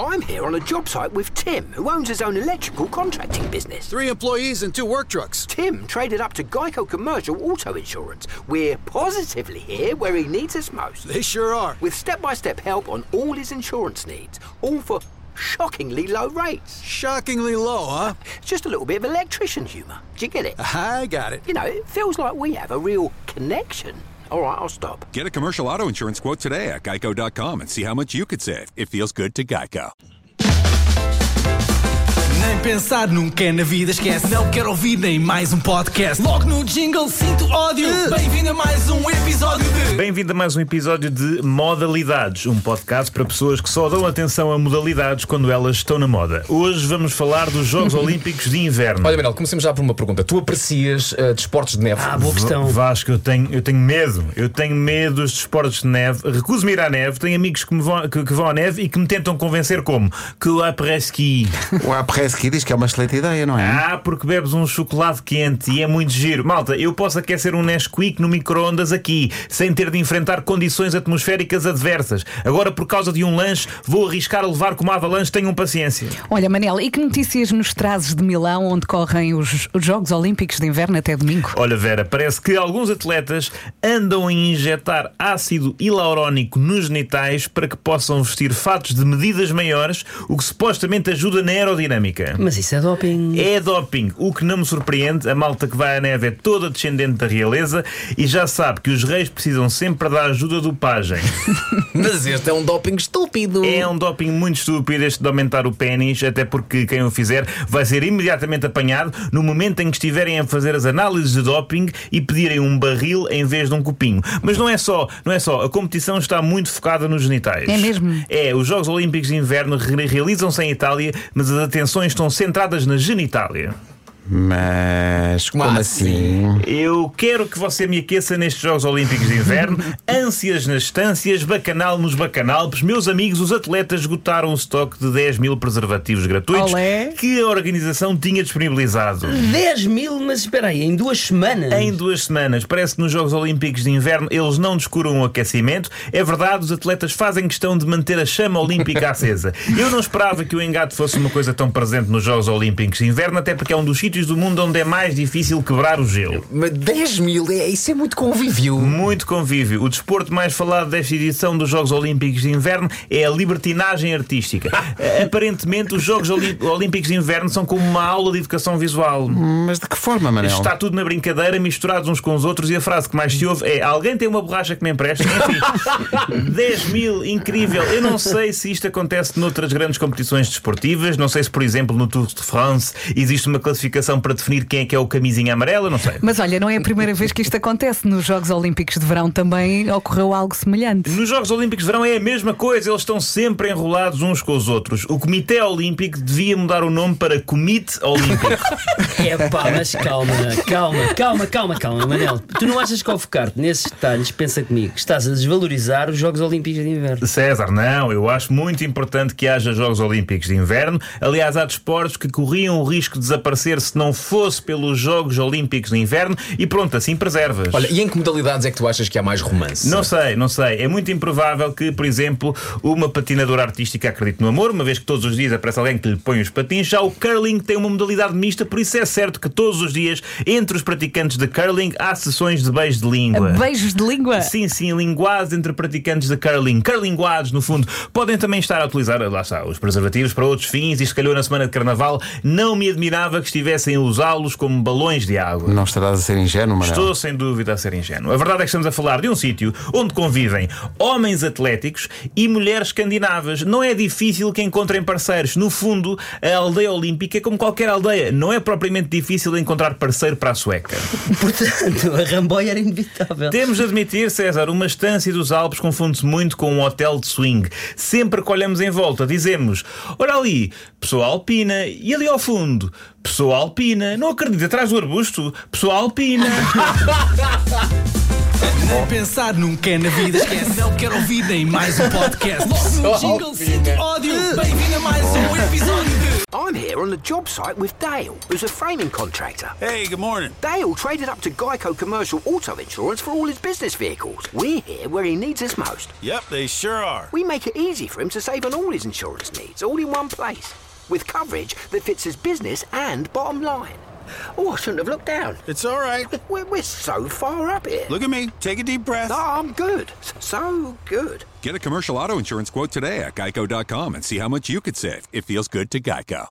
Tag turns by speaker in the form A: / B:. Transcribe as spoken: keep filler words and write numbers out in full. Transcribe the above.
A: I'm here on a job site with Tim, who owns his own electrical contracting business.
B: Three employees and two work trucks.
A: Tim traded up to Geico Commercial Auto Insurance. We're positively here where he needs us most.
B: They sure are.
A: With step-by-step help on all his insurance needs, all for shockingly low rates.
B: Shockingly low, huh?
A: It's just a little bit of electrician humour. Do you get it?
B: I got it.
A: You know, it feels like we have a real connection. All right, I'll stop.
C: Get a commercial auto insurance quote today at geico dot com and see how much you could save. It feels good to Geico.
D: Nem pensar nunca é na vida, esquece. Não quero ouvir nem mais um podcast. Logo no jingle sinto ódio. Bem-vindo a mais um episódio de...
E: Bem-vindo a mais um episódio de Modalidades, um podcast para pessoas que só dão atenção a modalidades quando elas estão na moda. Hoje vamos falar dos Jogos Olímpicos de Inverno.
F: Olha, Manel, comecemos já por uma pergunta. Tu aprecias uh, desportos de neve?
D: Ah, boa questão.
E: V- Vasco, eu tenho, eu tenho medo. Eu tenho medo dos desportos de neve. Recuso-me ir à neve. Tenho amigos que, me vão, que, que vão à neve e que me tentam convencer como que o après-ski.
G: O après-ski diz que é uma excelente ideia, não é?
E: Ah, porque bebes um chocolate quente e é muito giro. Malta, eu posso aquecer um Nesquik no micro-ondas aqui, sem ter de enfrentar condições atmosféricas adversas. Agora, por causa de um lanche, vou arriscar a levar com uma avalanche. Tenham paciência.
H: Olha, Manel, e que notícias nos trazes de Milão, onde correm os, os Jogos Olímpicos de Inverno até domingo?
E: Olha, Vera, parece que alguns atletas andam a injetar ácido hialurónico nos genitais para que possam vestir fatos de medidas maiores, o que supostamente ajuda na aerodinâmica.
I: Mas isso é doping.
E: É doping, o que não me surpreende. A malta que vai à neve é toda descendente da realeza e já sabe que os reis precisam sempre da ajuda do pajem.
F: Mas este é um doping estúpido.
E: É um doping muito estúpido este de aumentar o pénis, até porque quem o fizer vai ser imediatamente apanhado no momento em que estiverem a fazer as análises de doping e pedirem um barril em vez de um copinho. Mas não é só, não é só, a competição está muito focada nos genitais.
H: É mesmo?
E: É, os Jogos Olímpicos de Inverno re- realizam-se em Itália, mas as atenções estão centradas na genitália.
G: Mas como
F: Como
G: assim?
E: Eu quero que você me aqueça nestes Jogos Olímpicos de Inverno. Ânsias nas estâncias, bacanal nos bacanalpes. Meus amigos, os atletas esgotaram o estoque de dez mil preservativos gratuitos
H: Olé.
E: que a organização tinha disponibilizado.
I: dez mil, mas espera aí, em duas semanas?
E: Em duas semanas. Parece que nos Jogos Olímpicos de Inverno eles não descuram o aquecimento. É verdade, os atletas fazem questão de manter a chama olímpica acesa. Eu não esperava que o engate fosse uma coisa tão presente nos Jogos Olímpicos de Inverno, até porque é um dos sítios do mundo onde é mais difícil quebrar o gelo.
F: Mas dez mil, é, isso é muito convívio.
E: Muito convívio. O desporto mais falado desta edição dos Jogos Olímpicos de Inverno é a libertinagem artística. Aparentemente, os Jogos Olí- Olímpicos de Inverno são como uma aula de educação visual.
G: Mas de que forma, Manel?
E: Está tudo na brincadeira, misturados uns com os outros, e a frase que mais se ouve é: alguém tem uma borracha que me empresta? Enfim, dez mil, incrível. Eu não sei se isto acontece noutras grandes competições desportivas. Não sei se, por exemplo, no Tour de France existe uma classificação para definir quem é que é o camisinha amarela. Não sei.
H: Mas olha, não é a primeira vez que isto acontece. Nos Jogos Olímpicos de Verão também ocorreu algo semelhante.
E: Nos Jogos Olímpicos de Verão é a mesma coisa, eles estão sempre enrolados uns com os outros. O Comitê Olímpico devia mudar o nome para Comite Olímpico.
I: É pá, mas calma, calma, calma, calma, calma, Manel. Tu não achas que ao focar-te nesses detalhes, pensa comigo, que estás a desvalorizar os Jogos Olímpicos de Inverno?
E: César, não, eu acho muito importante que haja Jogos Olímpicos de Inverno. Aliás, há desportos que corriam o risco de desaparecer se não fosse pelos Jogos Olímpicos de Inverno e pronto, assim preservas.
F: Olha, e em que modalidades é que tu achas que há mais romance?
E: Não sei, não sei. É muito improvável que, por exemplo, uma patinadora artística acredite no amor, uma vez que todos os dias aparece alguém que lhe põe os patins. Já o curling tem uma modalidade mista, por isso é certo que todos os dias, entre os praticantes de curling, há sessões de beijo de língua.
H: Beijos de língua?
E: Sim, sim, linguados entre praticantes de curling. Curlinguados, no fundo. Podem também estar a utilizar, lá está, os preservativos para outros fins. Isto calhou na semana de Carnaval. Não me admirava que estivessem a usá-los como balões de água.
G: Não estarás a ser ingênuo, Manel?
E: Estou sem dúvida a ser ingênuo. A verdade é que estamos a falar de um sítio onde convivem homens atléticos e mulheres escandinavas. Não é difícil que encontrem parceiros. No fundo, a aldeia olímpica é como qualquer aldeia. Não é propriamente difícil encontrar parceiro para a sueca.
I: Portanto, a ramboia era inevitável.
E: Temos de admitir, César, uma estância dos Alpes confunde-se muito com um hotel de swing. Sempre que olhamos em volta, dizemos: olha ali, pessoa alpina. E ali ao fundo, pessoa alpina. Não acredito, atrás do arbusto, pessoa alpina.
D: Nem pensar nunca é na vida, esquece. Não quero ouvir nem mais um podcast. Logo no jingle sinto ódio. Bem-vindo a mais um episódio de...
A: I'm here on the job site with Dale, who's a framing contractor.
B: Hey, good morning.
A: Dale traded up to Geico Commercial Auto Insurance for all his business vehicles. We're here where he needs us most.
B: Yep, they sure are.
A: We make it easy for him to save on all his insurance needs, all in one place, with coverage that fits his business and bottom line. Oh, I shouldn't have looked down.
B: It's all right.
A: We're, we're so far up here.
B: Look at me. Take a deep breath.
A: Oh, I'm good. So good.
C: Get a commercial auto insurance quote today at geico dot com and see how much you could save. It feels good to Geico.